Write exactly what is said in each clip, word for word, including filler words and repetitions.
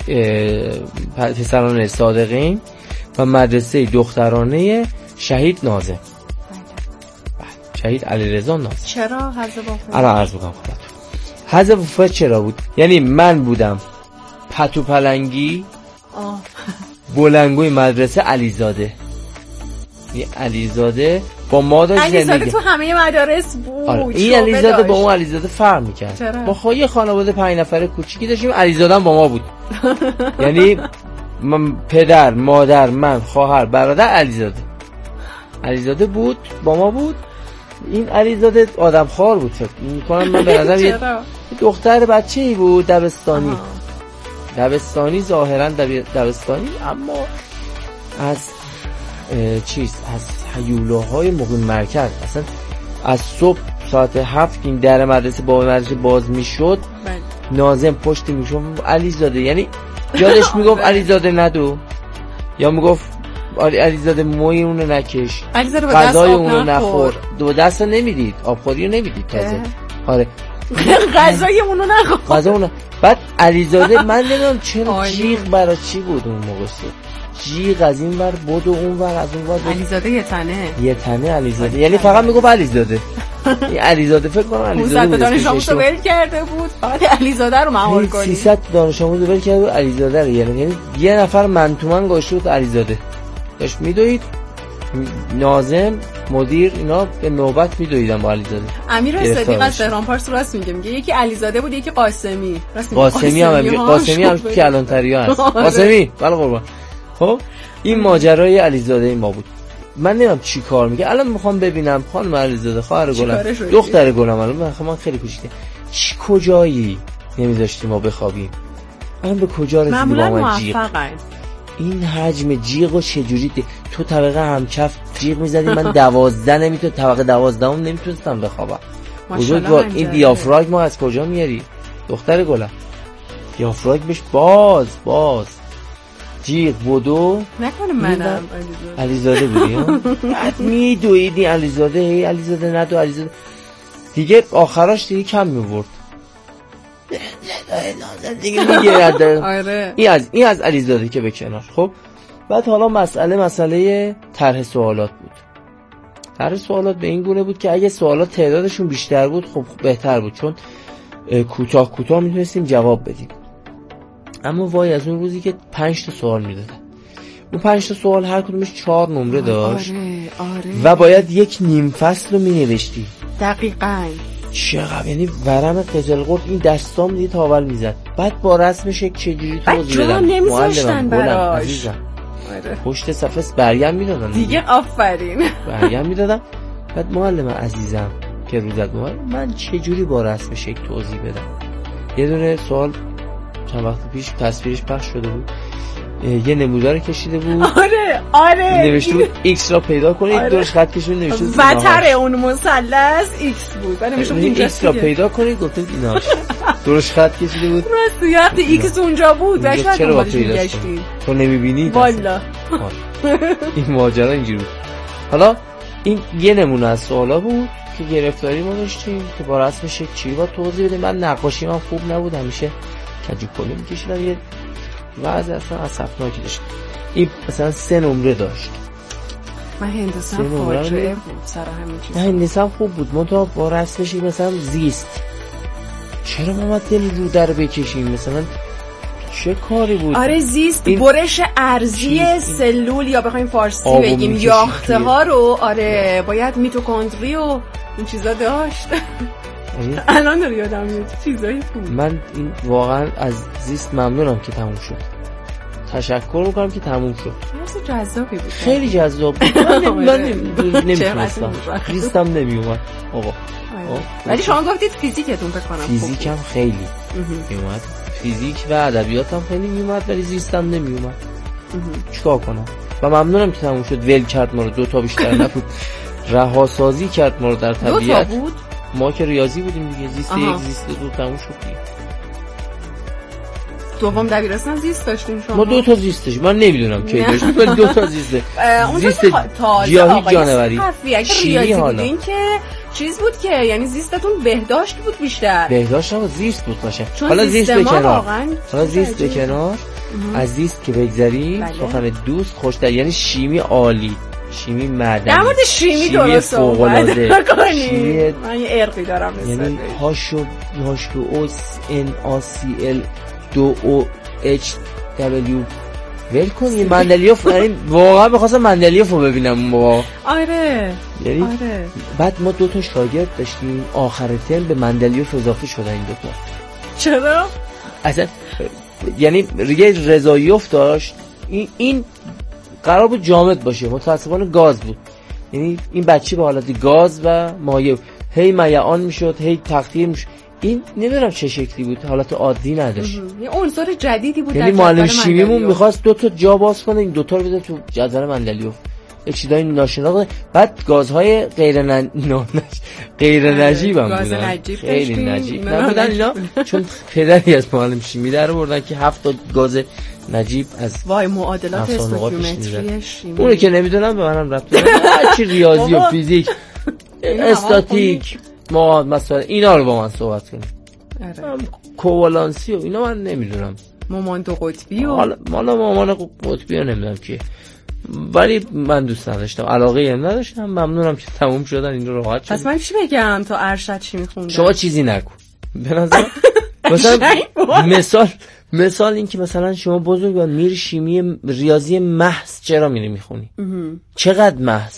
پسران صادقین و مدرسه دخترانه شهید ناظم. شهید علیرضا ناظم. چرا حذف وافه؟ الان عرض می‌کنم خدمتتون. حذف وافه چرا بود؟ یعنی من بودم پتو پلنگی آه بلنگوی مدرسه علیزاده. یه علیزاده با ما داشت زندگی. علیزاده تو همه مدارس بود. آره. این علیزاده با اون علیزاده فرق می‌کرد. با خواهی خانواده پنج نفره کوچیکی داشتیم، علیزاده با ما بود. یعنی من پدر، مادر، من، خواهر، برادر علیزاده. علیزاده بود، با ما بود. این علیزاده آدم خوار بود فکر می‌کنم. من به نظر یه دختر بچه‌ای بود دبستانی. آها. دبستانی ظاهرا دبستانی، اما از چیز از هیولاهای مقیم مرکز، اصلا از صبح ساعت هفت این در مدرسه با مدرسه باز میشد، ناظم پشت میشد علیزاده، یعنی یادش میگفت علیزاده ندو، یا میگفت علیزاده موی اونو نکش، غذای اونو نخور، دو دست نمیدید، آبخوری رو نمیدید تازه. آره غذای اونو نخور، غذا اونو. بعد علیزاده من نمیدونم چرا جیغ برای چی بود اون موقع، جیغ از این ور بود و اون ور از اون ور. علیزاده یه تنه یه تنه علیزاده، یعنی فقط میگفت علیزاده. این علیزاده فکر کنم علیزاده بود. دانش آموزو ول کرده بود، فقط علیزاده رو مهار کنید. سیصد دانش آموزو ول کرده بود علیزاده رو، یعنی یه نفر من تو من گذاشته بود علیزاده. داشت میدوید ناظم مدیر اینا به نوبت میدویدن با علیزاده. امیر صدیق از تهران پارس راست میگه، میگه یکی علیزاده بود یکی قاسمی. راست میگه قاسمی هم میگه، قاسمی هم کلانتریا هست. قاسمی بله قربان. خب این ماجرای علیزاده ما بود. من نمیدونم چی کار میگه. الان میخوام ببینم خانم علیزاده، خواهر گلم، دختر گلم، الان من خیلی کوچیکه، چی کجایی نمیذاشتی ما بخوابیم؟ الان به کجا رسیدی با ما جیغ؟ این حجم جیغو چجوری دی؟ تو طبقه همچف جیغ میزدی، من دوازده نمیتونم، طبقه دوازدهم نمیتونستم بخوابم. بزرگوار این دیافراگم از کجا میاری دختر گلم؟ دیافراگمش باز باز جیغ بودو نکنه منم علیزاده بودیم. بعد میدویدی علیزاده، هی علیزاده ندو علیزاده دیگه، آخراش دیگه کم میورد دیگه میگه. آره این از این از علیزاده که به کنار. خب بعد حالا مسئله مسئله طرح سوالات بود. طرح سوالات به این گونه بود که اگه سوالات تعدادشون بیشتر بود خب بهتر بود، چون کوتاه کوتاه میتونستیم جواب بدیم. اما وای از اون روزی که پنج تا سوال میدادن، اون پنج تا سوال هر کدومش چهار نمره داشت. آره، آره. و باید یک نیم فصل رو مینوشتی. دقیقاً چقدر، یعنی ورم قزلقرد این دستام دیگه تاول میزد. بعد با رسمش یک چجوری توضیح بدم نمیذاشتن براش. عزیزم آره. پشت صفحه برگم میدادن دیگه. آفرین برگم میدادم. بعد معلم عزیزم که روزت بود، من چجوری با رسمش یک توضیح بدم؟ یه دونه سوال چند وقت پیش تصویرش پخش شده بود، یه نمودار کشیده بود. آره آره نوشته بود ایکس را پیدا کنید. آره. درش خط کشیده نوشته بود وتر اون مثلث ایکس بود. بعد نوشته بود ایکس را پیدا کنید، گفتم ایناش. درش خط کشیده بود. راست ایکس اونجا بود. و شاید دنبالش می‌گشتیم. تو نمی‌بینی؟ والا این ماجرا اینجوری بود. حالا این یه نمونه از سوالا بود که گرفتاری ما داشتیم که با رسمش چی با توضیح بدیم. من نقاشی من خوب نبود، همیشه کجی کلی می‌کشیدم، یه وضع اصلا اسفناکی داشت. این مثلا سه نمره داشت. من هندسه فاجعه بود سر همین چیز. نه هندسه خوب بود، منتها با رسمش مثلا زیست. چرا ما دل رو در بکشیم مثلا؟ چه کاری بود؟ آره زیست، برش ارضی سلول یا بخوایم فارسی بگیم یاخته ها رو. آره باید میتوکندری و این چیزا داشت. الان داره یادم میاد چیزایی بود. من این واقعا از زیست ممنونم که تموم شد. تشکر میکنم که تموم شد. درس جذابی بود. خیلی جذاب بود. من نمیتونستم. زیستم نمیومد آقا. ولی شما گفتید فیزیکتون فکر کنم. فیزیکم خیلی میومد. فیزیک و ادبیاتم خیلی میومد ولی زیستم نمیومد. چیکار کنم؟ و ممنونم که تموم شد. ول کرد ما رو، دو تا بیشتر نبود. رهاسازی کرد ما رو در طبیعت. دو تا بود. ما که ریاضی بودیم دیگه، زیست یک زیست دو تموم شد دیگه. دوم دبیرستان زیست داشتیم شما؟ ما دو تا زیست داشتیم، من نمیدونم کی داشتیم ولی دو تا زیست. زیست گیاهی جانوری. ریاضی بودین که چیز بود که یعنی زیستتون بهداشت بود بیشتر. بهداشت هم زیست بود باشه. حالا زیست به کنار. حالا زیست به کنار. عزیز که بگذاریم بله. سخن دوست خوشتر، یعنی شیمی عالی، شیمی معدنی، در مورد شیمی درست فوق‌العاده، شیمی من یه ارقی دارم یعنی هاشو هاشو اوس ان آ سی ال دو او اچ دبلیو ول کن این مندلیوف، یعنی واقعا می‌خواستم مندلیوف رو ببینم اون موقع. آره یعنی آره. بعد ما دو تا شاگرد داشتیم آخر ترم به مندلیوف اضافه شدن این دو تا. چرا؟ اصلا یعنی ریگه رضاییوف داشت، این این قرار بود جامد باشه، متاسفانه گاز بود. یعنی این بچه به حالت گاز و مایع هی میعان میشد، هی تقطیر میشد. این نمیدونم چه شکلی بود، حالت عادی نداشت. یه عنصر جدیدی بود. یعنی معلم شیمیمون میخواست دو تا جا باز کنه، این دو تا رو بده تو جدول مندلیوف، یه چیزای ناشناخته. بعد گازهای غیر نن... غیر نجیب هم بودن، خیلی نجیب نبودن اینا، چون پدری از معلم شیمی در آوردن که هفت تا گاز نجیب از وای معادلات استوکیومتری شیمی، اونو که نمیدونم به منم ربط نداره، چی ریاضی و فیزیک استاتیک ما مثلا اینا رو با من صحبت کنیم. کوالانسی و اینا من نمیدونم، مامان دو قطبی و حالا مالا مامان قطبی رو نمیدونم که، ولی من دوست نداشتم، علاقه هم نداشتم. ممنونم که تموم شدن، این رو راحت شد. پس من چی بگم تا ارشد چی میخوندم؟ شما چیزی نگو به نظر مثلا مثال مثال این که مثلا شما بزرگان میری شیمی ریاضی محض چرا میری میخونی؟ چقدر محض؟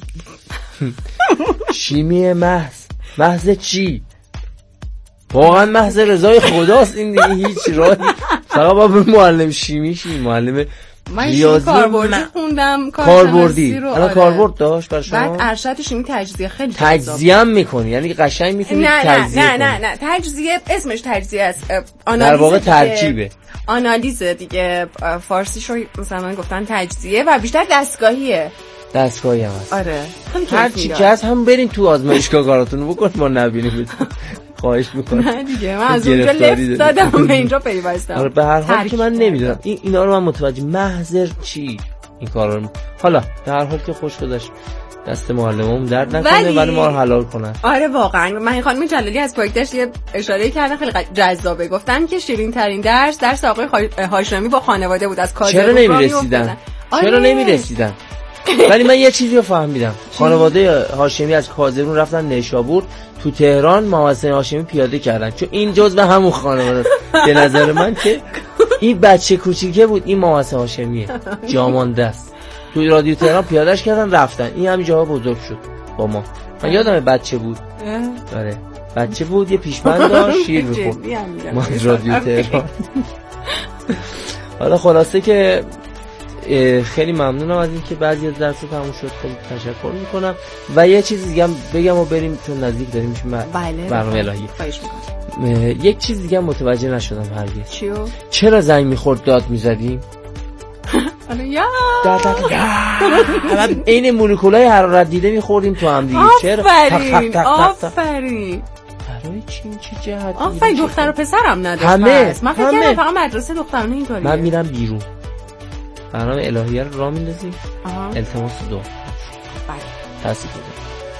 شیمی محض محض چی؟ واقعا محض رضای خداست این دیگه، هیچ راهی فقط با معلم شیمی شی معلم من ریاضی کاربردی م... خوندم، کاربردی الان کاربرد داشت برای شما. بعد ارشد شیمی تجزیه خیلی تجزیه هم میکنی، یعنی قشنگ میتونی تجزیه نه نه نه نه تجزیه اسمش تجزیه است، در واقع ترکیبه، آنالیز دیگه، فارسیش رو مثلا گفتن تجزیه و بیشتر دستگاهیه. دستگاهی هم هست. آره هر چی که هست هم برین تو آزمایشگاه کاراتون بکن، ما نبینیم. خواهش میکنم. نه دیگه من از اونجا لفت دادم به اینجا پیوستم. آره به هر حال که من نمیدونم این اینا رو من متوجه محضر چی این کارا رو. حالا در حال که خوش گذشت دست معلمم درد نکنه ولی ما رو حلال کنن. آره واقعا من خانم جلالی از پایتخت یه اشاره کردن خیلی جذابه، گفتن که شیرین ترین درس درس آقای هاشمی با خانواده بود. از کادر چرا نمیرسیدن؟ چرا نمیرسیدن؟ ولی من یه چیزی رو فهمیدم، خانواده هاشمی از کازرون رفتن نیشابور، تو تهران محسن هاشمی پیاده کردن، چون این جزء همون خانواده به نظر من که این بچه کوچیکه بود، این محسن هاشمیه جامانده است. تو رادیو تهران پیادهش کردن رفتن، این همینجا بزرگ شد با ما. من یادم بچه بود، آره بچه بود، یه پیشبند داشت، شیر می‌خورد ما رادیو تهران. حالا خلاصه که خیلی ممنونم از اینکه بعضی از درس تموم شد، خیلی تشکر میکنم و یه چیز دیگه هم بگم و بریم چون نزدیک داریم میشیم برنامه الهی. یک چیز دیگه هم متوجه نشدم هرگز. چیو؟ چرا زنگ میخورد داد میزدیم؟ آره یا الان عین مولکولای حرارت دیده میخوردیم تو هم دیگه. چرا؟ آفرین آفرین. برای چی این چه جهت؟ آفرین دختر و پسرم نداشت. همه من فکر کردم فقط مدرسه دخترانه اینطوریه. من میرم بیرون برنامه الهیه رو راه میندازیم، التماس دعا. بله تاسف کنید.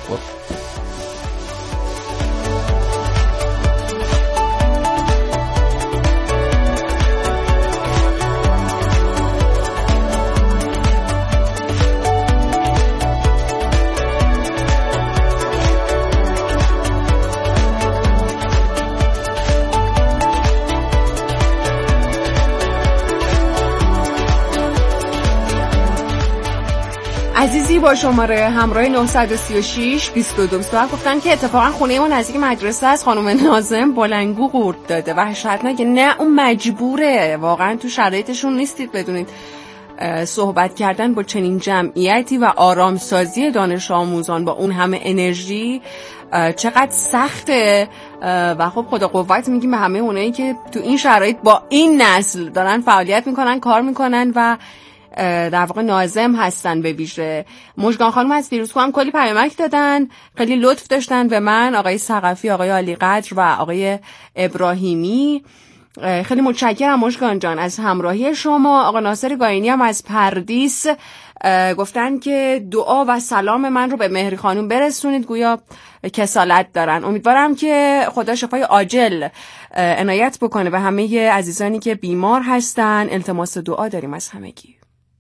عزیزی با شماره همراه نه سه شش بیست و دو بیست و هفت گفتن که اتفاقا خونه ما نزدیک مدرسه است، خانم ناظم بلنگو قورت داده و وحشتناکه. نه اون مجبوره، واقعا تو شرایطشون نیستید بدونید صحبت کردن با چنین جمعیتی و آرامسازی دانش آموزان با اون همه انرژی چقدر سخته و خب خدا قوت میگیم به همه اونایی که تو این شرایط با این نسل دارن فعالیت میکنن، کار میکنن و در واقع ناظم هستن. به ویژه مژگان خانم از فیروزکو هم کلی پیامک دادن، خیلی لطف داشتن به من، آقای ثقفی، آقای علی قدر و آقای ابراهیمی. خیلی متشکرم مشکان جان از همراهی شما. آقا ناصر گاینی هم از پردیس گفتن که دعا و سلام من رو به مهری خانوم برسونید، گویا کسالت دارن. امیدوارم که خدا شفای عاجل عنایت بکنه به همه عزیزانی که بیمار هستن. التماس دعا داریم از همگی.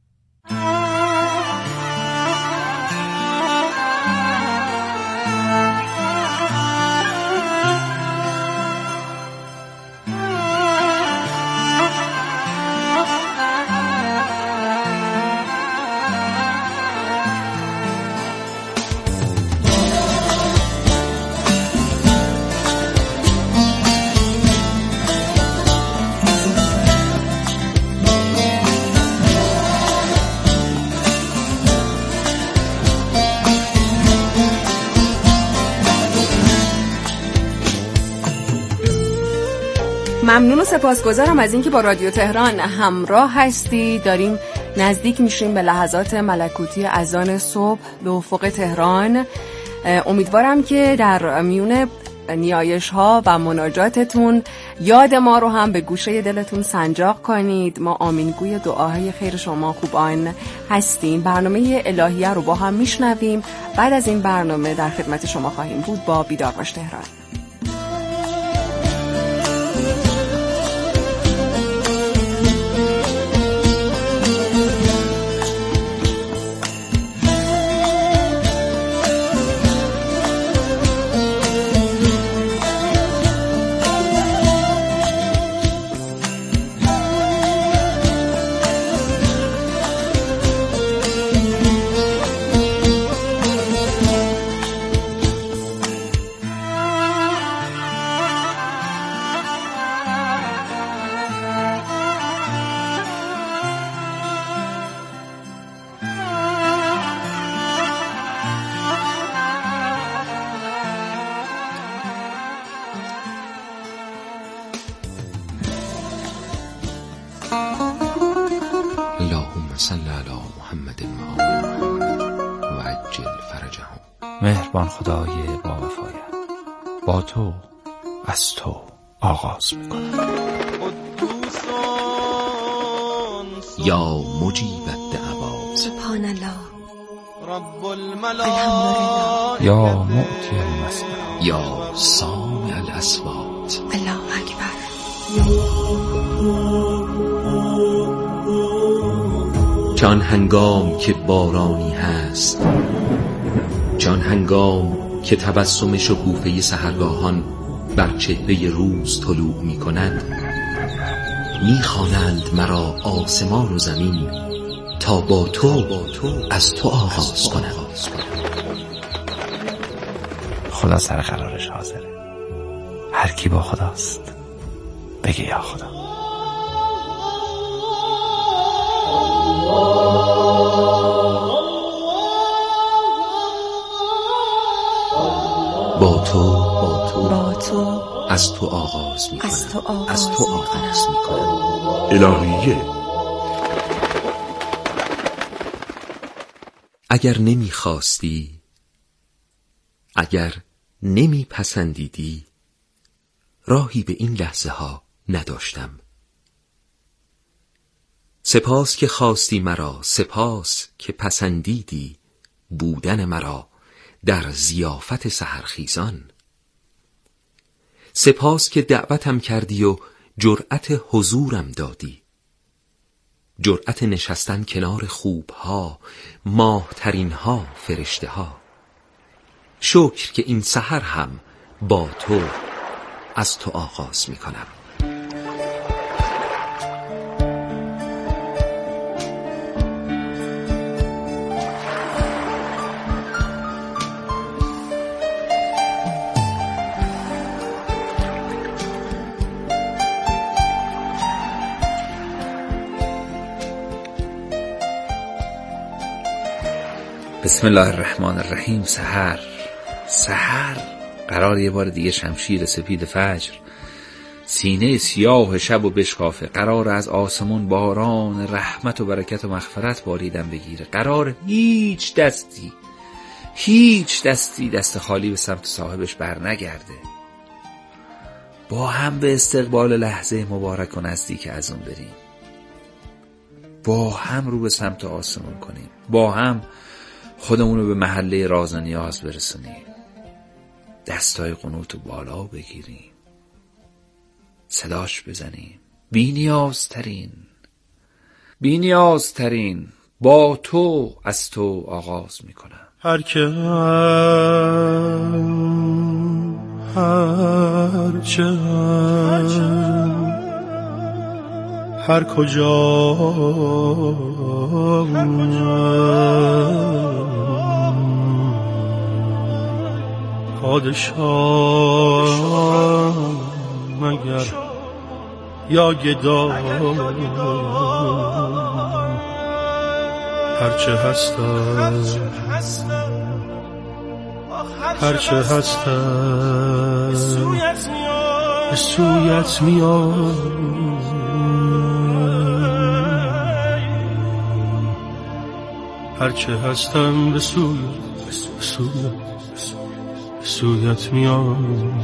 ممنون و سپاسگزارم از اینکه با رادیو تهران همراه هستی. داریم نزدیک میشیم به لحظات ملکوتی اذان صبح به افق تهران. امیدوارم که در میون نیایش ها و مناجاتتون یاد ما رو هم به گوشه دلتون سنجاق کنید. ما آمینگوی دعاهای خیر شما خوبان هستیم. برنامه الهیه رو با هم میشنویم. بعد از این برنامه در خدمت شما خواهیم بود با بیدار باش تهران. مهربان خدای با وفایت، با تو از تو آغاز میکنم. یا مجیب الدعوات سبحان الله رب الملائکه یا معطی المسئله یا سامع الاصوات الله اکبر. چون هنگام که بارانی هست، چون هنگام که تبسم شکوفه سحرگاهان بر چهره روز طلوع می کند، می خوانند مرا آسمان و زمین تا با تو از تو آغاز کنم. خدا سر قرارش حاضره. هر کی با خداست بگه یا خدا. با تو با تو با تو از تو آغاز می کنم. از تو آغاز, از تو آغاز می کنم. الهیه. اگر نمی خواستی، اگر نمی پسندیدی، راهی به این لحظه ها نداشتم. سپاس که خواستی مرا، سپاس که پسندیدی بودن مرا در ضیافت سحرخیزان. سپاس که دعوتم کردی و جرأت حضورم دادی، جرأت نشستن کنار خوبها، ماهترین ها، فرشته ها. شکر که این سحر هم با تو از تو آغاز می کنم. بسم الله الرحمن الرحیم. سحر سحر قرار یه بار دیگه شمشیر سپید فجر سینه سیاه شب و بشکافه. قرار از آسمون باران رحمت و برکت و مغفرت باریدن بگیره. قرار هیچ دستی هیچ دستی دست خالی به سمت صاحبش بر نگرده. با هم به استقبال لحظه مبارک و نزدیک از اون بریم، با هم رو به سمت آسمون کنیم، با هم خودمون رو به محله راز و نیاز برسونیم، دستای قنوت رو بالا بگیریم، صداش بزنیم. بی نیازترین بی نیازترین با تو از تو آغاز میکنم. هر که هر چه هر کجا پادشاه مگر یا گدا، هرچه هستم هرچه هستم به سویت میام، هرچه هستم به سویت به سویت به سویت میام.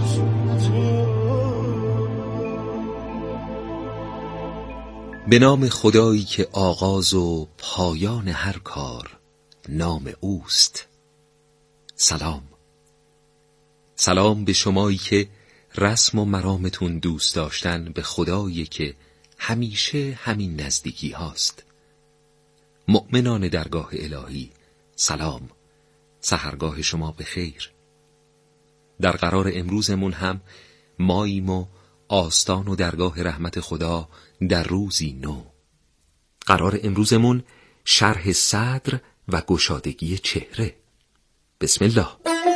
به نام خدایی که آغاز و پایان هر کار نام اوست. سلام. سلام به شمایی که رسم و مرامتون دوست داشتن به خدایی که همیشه همین نزدیکی هاست. مؤمنان درگاه الهی سلام، سحرگاه شما به خیر. در قرار امروزمون هم ماییم و آستان و درگاه رحمت خدا در روزی نو. قرار امروزمون شرح صدر و گشادگی چهره. بسم الله.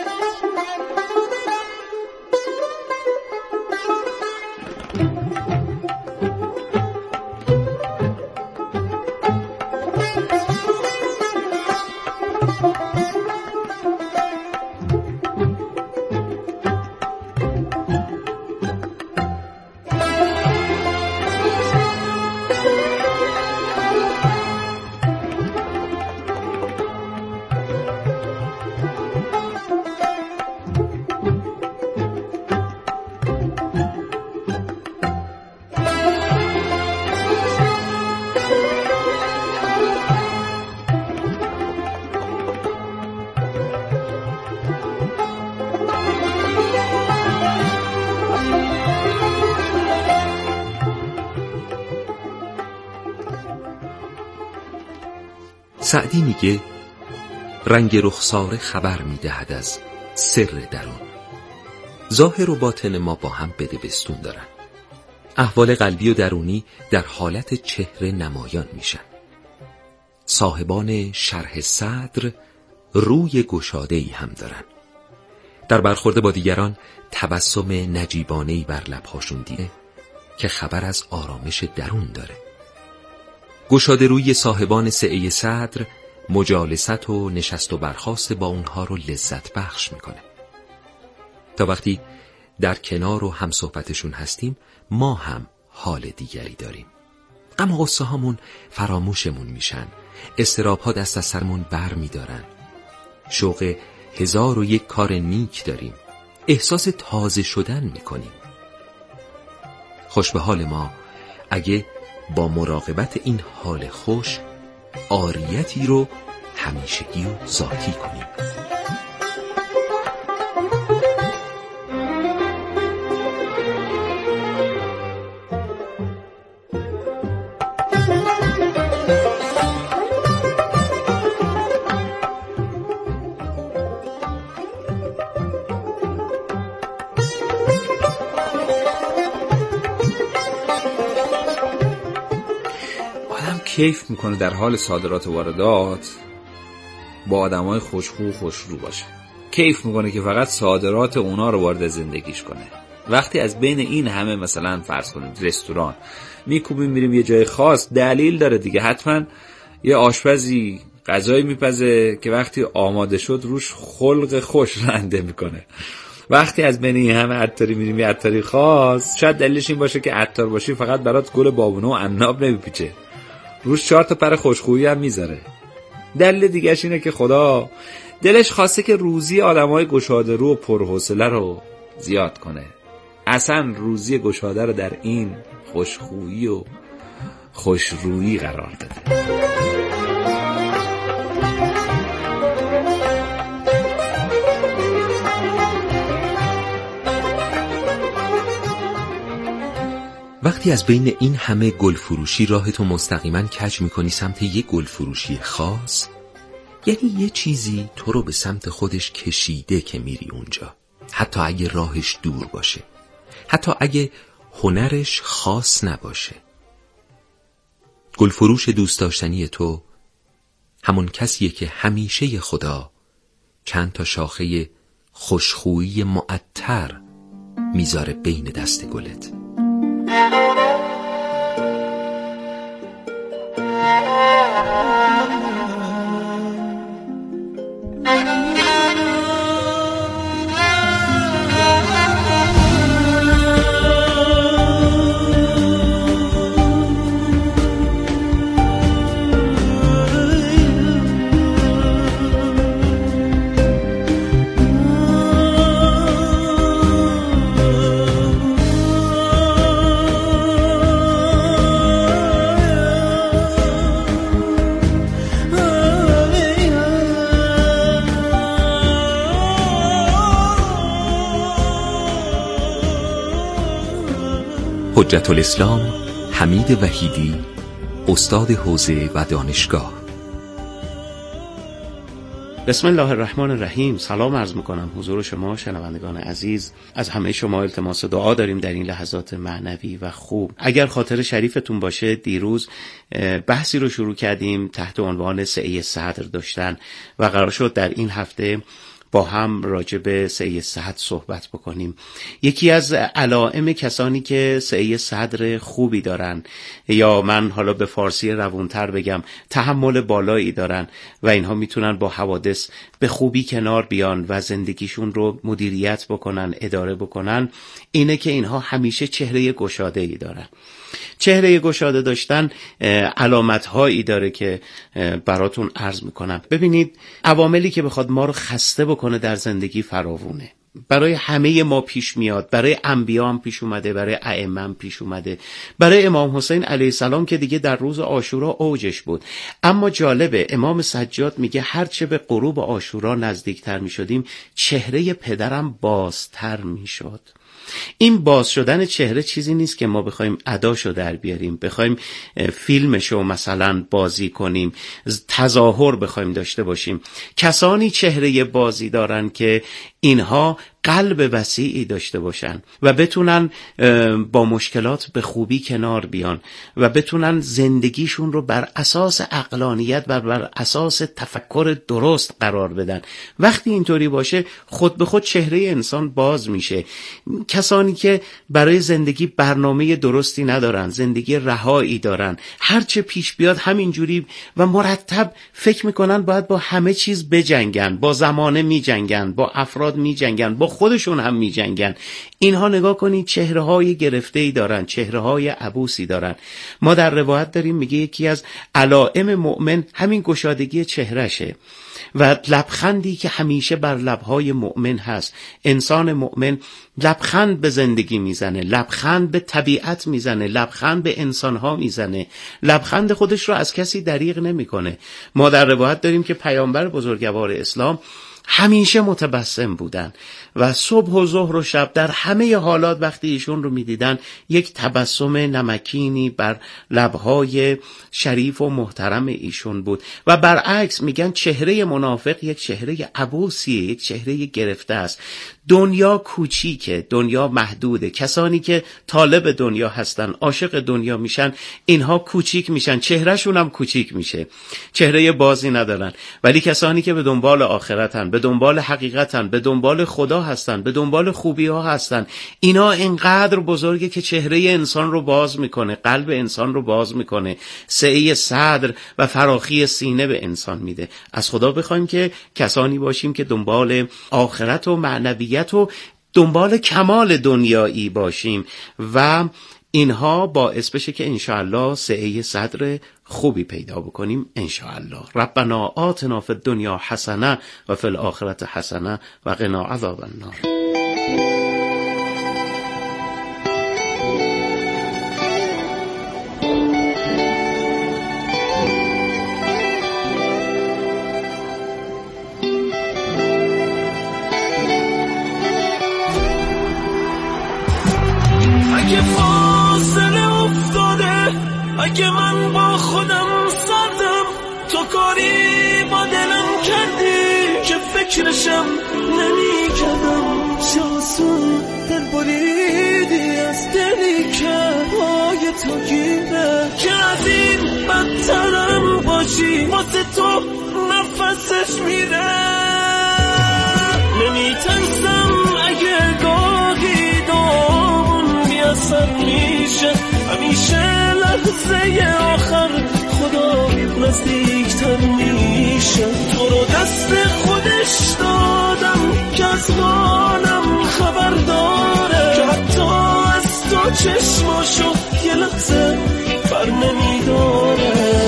سعدی میگه رنگ رخساره خبر میدهد از سر درون. ظاهر و باطن ما با هم بدبستون دارن. احوال قلبی و درونی در حالت چهره نمایان میشن. صاحبان شرح صدر روی گشاده‌ای هم دارن. در برخورد با دیگران تبسم نجیبانه‌ای بر لب‌هاشون دیده که خبر از آرامش درون داره. گشاده روی صاحبان سعه صدر مجالست و نشست و برخاست با اونها رو لذت بخش میکنه. تا وقتی در کنار و هم صحبتشون هستیم ما هم حال دیگری داریم. غم و غصه هامون فراموشمون میشن، اضطراب ها دست از سرمون بر میدارن. شوق هزار و یک کار نیک داریم، احساس تازه شدن میکنیم. خوش به حال ما اگه با مراقبت این حال خوش عاریتی رو همیشگی و ذاتی کنیم. کیف میکنه در حال صادرات و واردات با آدمای خوشخو و خوشرو باشه. کیف میکنه که فقط صادرات اونا رو وارد زندگیش کنه. وقتی از بین این همه مثلا فرض کنیم رستوران میکوبیم میریم یه جای خاص، دلیل داره دیگه. حتما یه آشپزی غذایی میپزه که وقتی آماده شد روش خلق خوش رنده میکنه. وقتی از بین این همه عطاری میریم یه عطاری خاص، شاید دلیلش این باشه که عطار باشی فقط برات گل بابونه و عناب نمیپیچه، روش چهار تا پر خوشخویی هم میذاره. دلیل دیگه‌اش اینه که خدا دلش خواسته که روزی آدمای گشاده رو و پرحوصله رو زیاد کنه. اصلا روزی گشاده رو در این خوشخویی و خوشرویی قرار داده. وقتی از بین این همه گل فروشی راهتو مستقیما کج میکنی سمت یه گل فروشی خاص، یعنی یه چیزی تو رو به سمت خودش کشیده که میری اونجا، حتی اگه راهش دور باشه، حتی اگه هنرش خاص نباشه. گل فروش دوست داشتنی تو همون کسیه که همیشه خدا چند تا شاخه خوشخویی معطر میذاره بین دست گلت. حجت الاسلام حمید وحیدی، استاد حوزه و دانشگاه. بسم الله الرحمن الرحیم. سلام عرض میکنم حضور شما شنوندگان عزیز. از همه شما التماس دعا داریم در این لحظات معنوی و خوب. اگر خاطر شریفتون باشه، دیروز بحثی رو شروع کردیم تحت عنوان سعی صدر داشتن و قرار شد در این هفته با هم راجع به سعی صدر صحبت بکنیم. یکی از علائم کسانی که سعی صدر خوبی دارن، یا من حالا به فارسی روونتر بگم تحمل بالایی دارن و اینها میتونن با حوادث به خوبی کنار بیان و زندگیشون رو مدیریت بکنن، اداره بکنن، اینه که اینها همیشه چهره گشاده‌ای دارن. چهره گشاده داشتن علامت هایی داره که براتون عرض میکنم. ببینید، عواملی که بخواد ما رو خسته بکنه در زندگی فراوونه. برای همه ما پیش میاد، برای انبیا هم پیش اومده، برای ائمه هم پیش اومده، برای امام حسین علیه السلام که دیگه در روز عاشورا اوجش بود. اما جالبه، امام سجاد میگه هرچه به غروب عاشورا نزدیکتر میشدیم چهره پدرم بازتر میشد. این باز شدن چهره چیزی نیست که ما بخوایم اداشو در بیاریم، بخوایم فیلمشو مثلا بازی کنیم، تظاهر بخوایم داشته باشیم. کسانی چهره بازی دارن که اینها قلب وسیعی داشته باشن و بتونن با مشکلات به خوبی کنار بیان و بتونن زندگیشون رو بر اساس عقلانیت و بر اساس تفکر درست قرار بدن. وقتی اینطوری باشه، خود به خود چهره انسان باز میشه. کسانی که برای زندگی برنامه درستی ندارن، زندگی رهایی دارن، هرچه پیش بیاد همینجوری و مرتب فکر میکنن باید با همه چیز بجنگن، با زمانه میجنگن، با افراد میجنگن، با خودشون هم میجنگن. اینها نگاه کنید چهره های گرفته‌ای دارن، چهره های عبوسی دارن. ما در روایت داریم میگه یکی از علائم مؤمن همین گشادگی چهرهشه و لبخندی که همیشه بر لبهای مؤمن هست. انسان مؤمن لبخند به زندگی میزنه، لبخند به طبیعت میزنه، لبخند به انسانها میزنه، لبخند خودش رو از کسی دریغ نمیکنه. ما در روایت داریم که پیامبر بزرگوار اسلام همیشه متبسم بودن و صبح و ظهر و شب در همه حالات وقتی ایشون رو میدیدن یک تبسم نمکینی بر لبهای شریف و محترم ایشون بود. و برعکس میگن چهره منافق یک چهره عبوسیه، یک چهره گرفته است. دنیا کوچیکه، دنیا محدوده. کسانی که طالب دنیا هستن، عاشق دنیا میشن، اینها کوچیک میشن، چهرهشون هم کوچیک میشه، چهره بازی ندارن. ولی کسانی که به دنبال آخرتن، به دنبال حقیقتن، به دنبال خدا هستن، به دنبال خوبی ها هستن، اینا اینقدر بزرگه که چهره انسان رو باز میکنه، قلب انسان رو باز میکنه، سعی صدر و فراخی سینه به انسان میده. از خدا بخوایم که کسانی باشیم که دنبال آخرت و معنویت و دنبال کمال دنیایی باشیم و اینها باعث بشه که انشاءالله سعی صدر خوبی پیدا بکنیم انشاءالله. ربنا آتنا فی الدنیا حسنه و فی الاخرة حسنه و قنا عذاب النار. اگه من با خودم سردم تو کاری با دلم کردی که فکرشم نمی کردم. چه آسون دل بریدی از دلی که پای تو گیره که از این بدترم باشی واسه تو نفسش میره. نمی ترسم اگه گاهی دامون بیاسر میشه همیشه لحظه آخر خدا نزدیکتر میشه. تو رو دست خودش دادم که از حالم خبر داره که حتی از تو چشماشو یه لحظه بر نمیداره.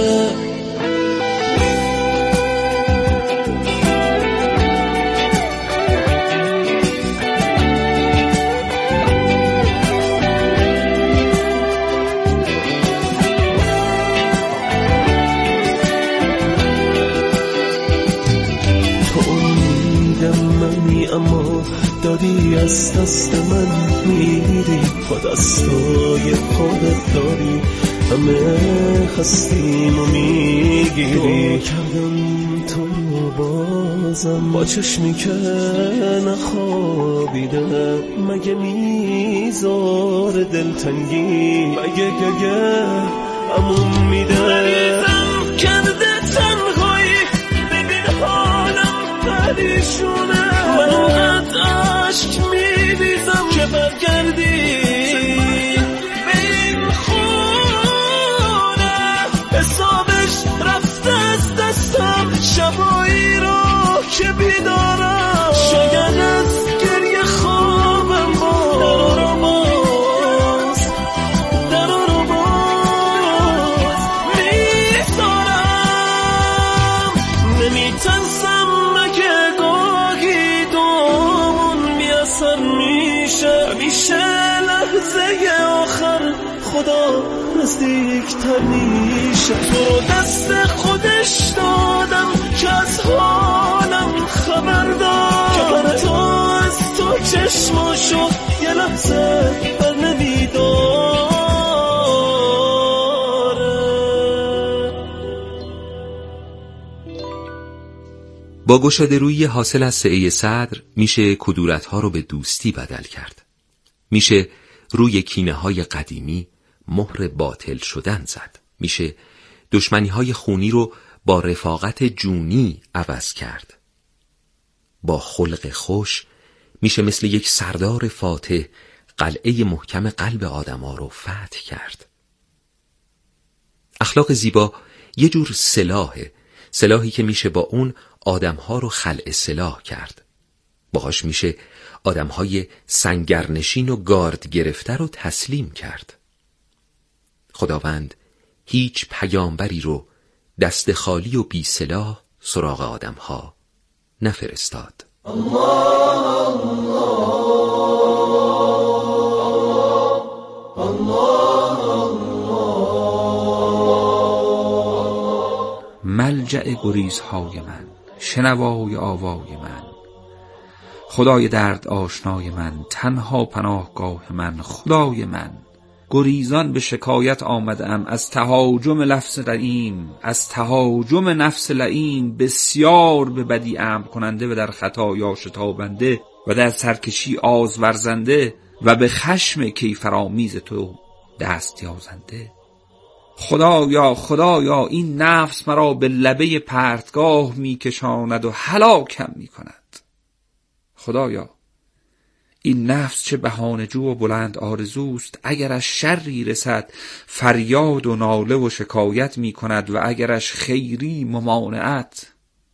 اما دادی از دست من میری با دستای خودت داری همه خستیم و میگیری. کردم تو رو بازم با چشمی که نخوابیده مگه میزار دلتنگی مگه گگه امون میده. کرده تنهایی ببین حالم پریشونه من اونقدر عشق میریزم که برگردی به این خونه حسابش رفته از دستم شبایی رو که بیدارم شاید از گریه خوابم باز در رو باز در رو باز میذارم. نمیترسم مگه گاهی دومون بیاسر میشه همیشه لحظه آخر خدا نزدیکتر میشه. تو رو دست خودش دادم که از حالم خبر دار که بر تو از تو چشماشو یه لحظه بر نمیداره. با گشاده روی حاصل از سعی صدر میشه کدورت‌ها رو به دوستی بدل کرد. میشه روی کینه‌های قدیمی مهر باطل شدن زد. میشه دشمنی‌های خونی رو با رفاقت جونی عوض کرد. با خلق خوش میشه مثل یک سردار فاتح قلعه محکم قلب آدم‌ها رو فتح کرد. اخلاق زیبا یه جور سلاحه، سلاحی که میشه با اون آدم‌ها رو خلع سلاح کرد. باهاش میشه آدم‌های سنگرنشین و گارد گرفته رو تسلیم کرد. خداوند هیچ پیامبری رو دست خالی و بی سلاح سراغ آدم‌ها نفرستاد. الله الله الله ملجأ گریزهای من، شنوای آوای من، خدای درد آشنای من، تنها پناهگاه من، خدای من. گریزان به شکایت آمدم از تهاجم لفظ لعین، از تهاجم نفس لعین، بسیار به بدی امر کننده و در خطایا شتابنده و در سرکشی آزورزنده و به خشم کیفرآمیز تو دست یازنده. خدایا خدایا این نفس مرا به لبه پرتگاه می کشاند و هلاکم می کند. خدایا این نفس چه بهانه‌جو و بلند آرزوست، اگرش شری رسد فریاد و ناله و شکایت می کند و اگرش خیری ممانعت.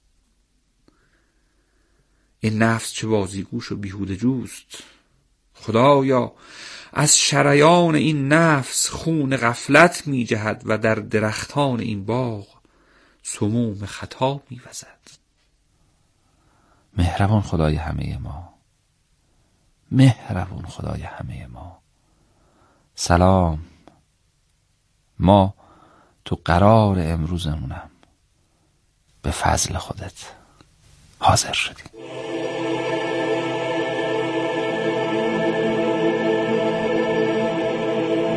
این نفس چه بازیگوش و بیهوده جوست. خدایا از شریان این نفس خون غفلت می جهد و در درختان این باغ سموم خطا می وزد. مهربان خدای همه ما، مهربان خدای همه ما، سلام. ما تو قرار امروزمونم به فضل خودت حاضر شدیم.